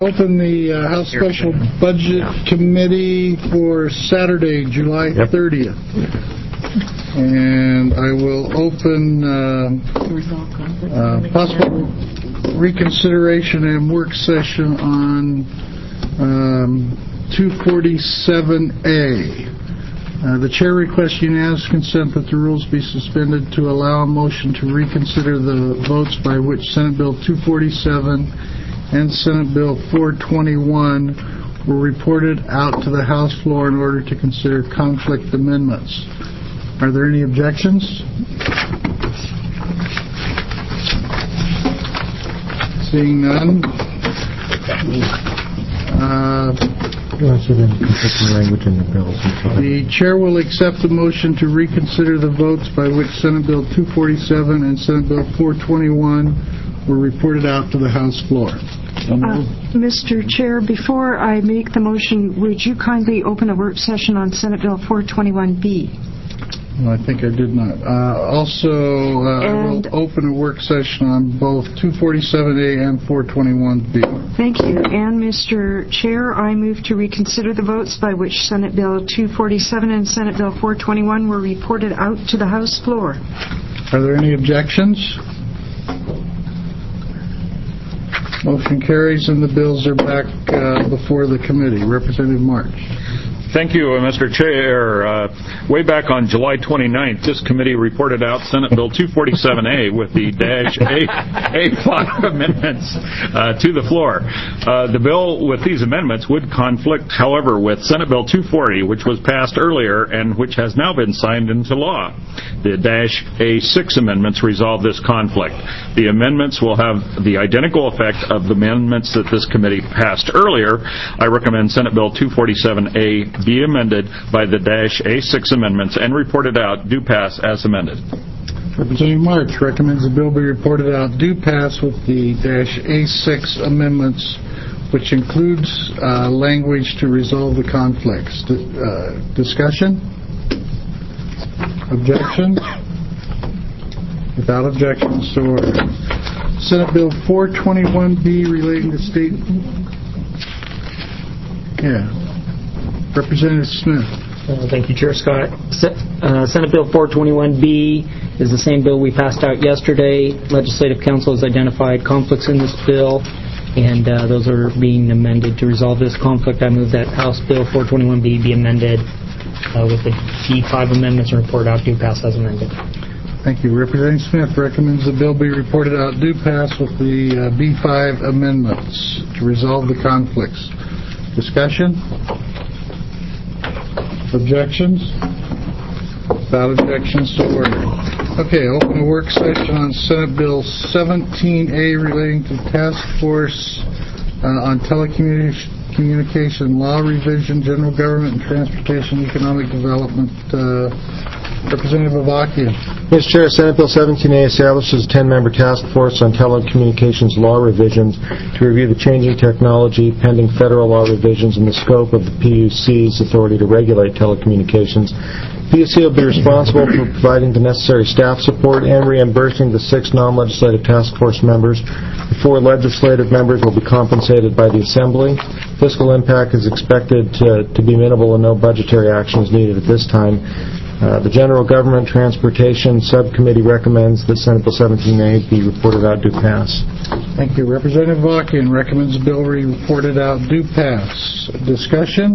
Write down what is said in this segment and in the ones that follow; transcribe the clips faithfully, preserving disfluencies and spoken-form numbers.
Open the uh, House Special Budget Committee for Saturday, July thirtieth. And I will open uh, uh, possible reconsideration and work session on um, two forty-seven A. Uh, the chair requests unanimous consent that the rules be suspended to allow a motion to reconsider the votes by which Senate Bill two forty-seven and Senate Bill four twenty-one were reported out to the House floor in order to consider conflict amendments. Are there any objections? Seeing none. Uh, the chair will accept the motion to reconsider the votes by which Senate Bill two forty-seven and Senate Bill four twenty-one were reported out to the House floor. Uh, Mister Chair, before I make the motion, would you kindly open a work session on Senate Bill four twenty-one B? Well, I think I did not. Uh, also, uh, I will open a work session on both two forty-seven A and four twenty-one B. Thank you. And, Mister Chair, I move to reconsider the votes by which Senate Bill two forty-seven and Senate Bill four twenty-one were reported out to the House floor. Are there any objections? Motion carries and the bills are back uh, before the committee. Representative March. Thank you, Mister Chair. Uh, way back on July twenty-ninth, this committee reported out Senate Bill two forty-seven A with the dash A, A five amendments uh, to the floor. Uh, the bill with these amendments would conflict, however, with Senate Bill two forty, which was passed earlier and which has now been signed into law. The dash A six amendments resolve this conflict. The amendments will have the identical effect of the amendments that this committee passed earlier. I recommend Senate Bill two forty-seven A be amended by the dash A six amendments and reported out do pass as amended. Representative March recommends the bill be reported out do pass with the dash A six amendments, which includes uh, language to resolve the conflicts. D- uh, discussion? Objection? Without objection, so ordered. Senate Bill four twenty-one B relating to state... Yeah. Representative Smith. Uh, thank you, Chair Scott. Se- uh, Senate Bill four twenty-one B is the same bill we passed out yesterday. Legislative Council has identified conflicts in this bill, and uh, those are being amended to resolve this conflict. I move that House Bill four twenty-one B be amended uh, with the B five amendments and reported out do pass as amended. Thank you. Representative Smith recommends the bill be reported out do pass with the uh, B five amendments to resolve the conflicts. Discussion? Objections? Without objections, so ordered. Okay, open a work session on Senate Bill seventeen A relating to Task Force uh, on Telecommunication Law Revision, General Government and Transportation Economic Development. Uh, Representative Avakian. Mister Chair, Senate Bill seventeen A establishes a ten-member task force on telecommunications law revisions to review the changing technology, pending federal law revisions, and the scope of the P U C's authority to regulate telecommunications. P U C will be responsible for providing the necessary staff support and reimbursing the six non-legislative task force members. The four legislative members will be compensated by the Assembly. Fiscal impact is expected to, to be minimal and no budgetary action is needed at this time. Uh, the General Government Transportation Subcommittee recommends that Senate Bill seventeen A be reported out do pass. Thank you. Representative Avakian recommends the bill be reported out do pass. Discussion?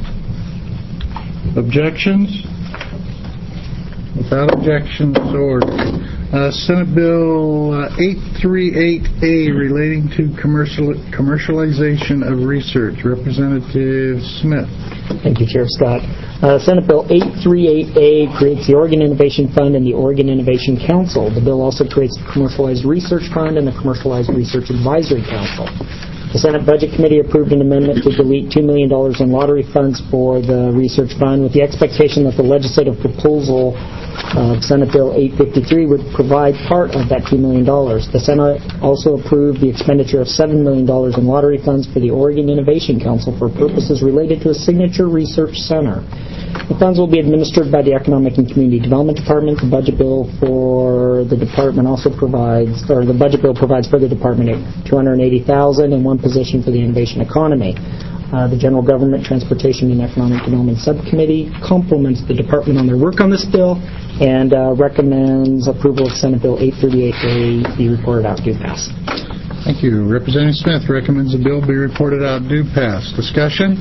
Objections? Without objection, so ordered. Uh, Senate Bill uh, eight thirty-eight A relating to commercial commercialization of research. Representative Smith. Thank you, Chair Scott. Uh, Senate Bill eight thirty-eight A creates the Oregon Innovation Fund and the Oregon Innovation Council. The bill also creates the Commercialized Research Fund and the Commercialized Research Advisory Council. The Senate Budget Committee approved an amendment to delete two million dollars in lottery funds for the research fund with the expectation that the legislative proposal Uh, Senate Bill eight fifty-three would provide part of that two million dollars. The Senate also approved the expenditure of seven million dollars in lottery funds for the Oregon Innovation Council for purposes related to a signature research center. The funds will be administered by the Economic and Community Development Department. The budget bill for the department also provides, or the budget bill provides for the department two hundred eighty thousand dollars and one position for the innovation economy. Uh, the General Government, Transportation, and Economic Development Subcommittee compliments the department on their work on this bill and uh, recommends approval of Senate Bill eight thirty-eight A be reported out due pass. Thank you. Representative Smith recommends the bill be reported out due pass. Discussion?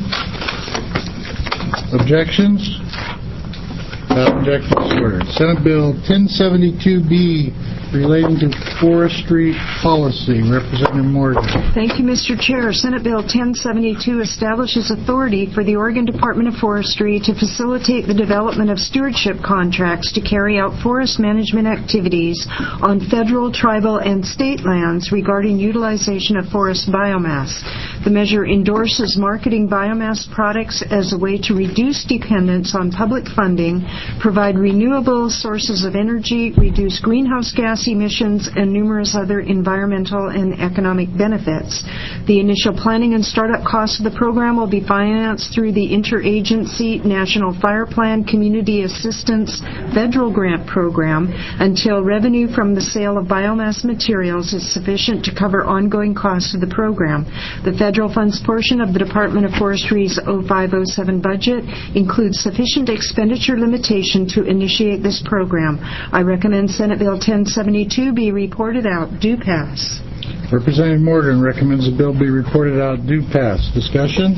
Objections? Without objections, ordered. Senate Bill ten seventy-two B relating to forestry policy. Representative Morgan. Thank you, Mister Chair. Senate Bill ten seventy-two establishes authority for the Oregon Department of Forestry to facilitate the development of stewardship contracts to carry out forest management activities on federal, tribal, and state lands regarding utilization of forest biomass. The measure endorses marketing biomass products as a way to reduce dependence on public funding, provide renewable sources of energy, reduce greenhouse gas emissions, and numerous other environmental and economic benefits. The initial planning and startup costs of the program will be financed through the Interagency National Fire Plan Community Assistance Federal Grant Program until revenue from the sale of biomass materials is sufficient to cover ongoing costs of the program. The federal funds portion of the Department of Forestry's oh five oh seven budget includes sufficient expenditure limitation to initiate this program. I recommend Senate Bill ten seventy-two be reported out due pass. Representative Morgan recommends the bill be reported out due pass. Discussion?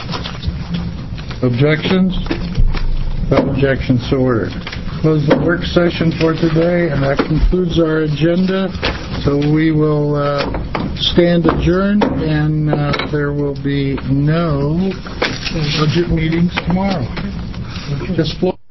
Objections? Without objections, so ordered. Close the work session for today, and that concludes our agenda. So we will uh, stand adjourned, and uh, there will be no budget meetings tomorrow. Just floor.